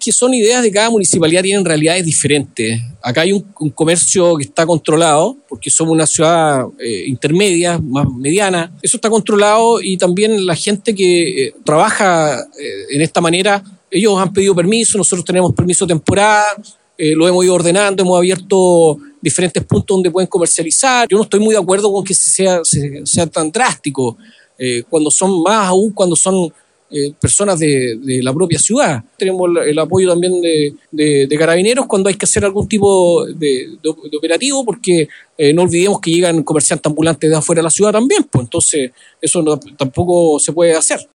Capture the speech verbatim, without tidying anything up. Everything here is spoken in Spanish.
que son ideas de cada municipalidad, tienen realidades diferentes. Acá hay un, un comercio que está controlado, porque somos una ciudad eh, intermedia, más mediana. Eso está controlado y también la gente que eh, trabaja eh, en esta manera, ellos han pedido permiso, nosotros tenemos permiso de temporada, eh, lo hemos ido ordenando, hemos abierto diferentes puntos donde pueden comercializar. Yo no estoy muy de acuerdo con que sea, sea tan drástico, eh, cuando son más aún, cuando son eh, personas de, de la propia ciudad. Tenemos el, el apoyo también de, de, de carabineros cuando hay que hacer algún tipo de, de, de operativo, porque eh, no olvidemos que llegan comerciantes ambulantes de afuera de la ciudad también, pues entonces eso no, tampoco se puede hacer.